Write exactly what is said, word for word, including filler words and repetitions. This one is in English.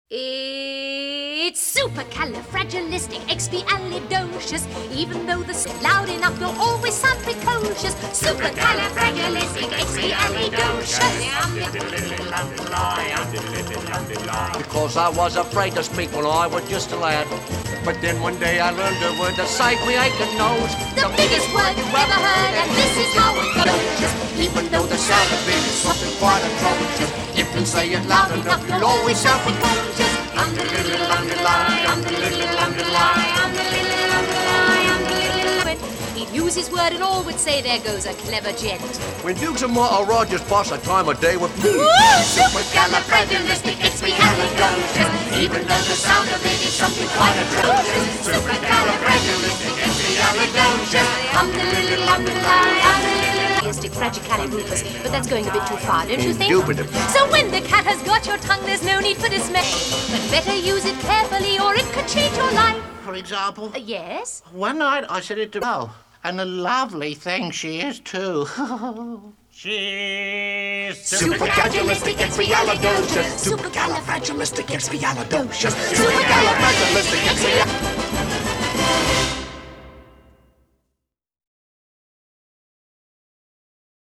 It's supercalifragilisticexpialidocious. Even though the s loud enough, you'll always sound precocious. Supercalifragilisticexpialidocious. Because I was afraid to speak when I was just a lad. But then one day I learned a word that saved me aching nose. The biggest word you've ever heard, and this is how it goes. Even though the sound of it is something quite atrocious, if you say it loud enough, you'll always sound precocious. I'm the little underlie, I'm the little underlie, I'm the little underlie, I'm the little. He'd use his word and all would say, there goes a clever gent. When Dukes and Martha Rogers pass a time of day with me. Supercalifragilisticexpialidocious. Even though the sound of it is something quite atrocious. Supercalifragilisticexpialidocious. I'm the little underlie, I'm the little. Fragicalibubus, but that's going a bit too far, don't you think? Indubitably. So when the cat has got your tongue, there's no need for dismay. But better use it carefully, or it could change your life. For example? Uh, yes? One night I said it to... Oh, and a lovely thing she is, too. She's Supercalifragilisticexpialidocious. Supercalifragilisticexpialidocious. Supercalifragilisticexpialidocious.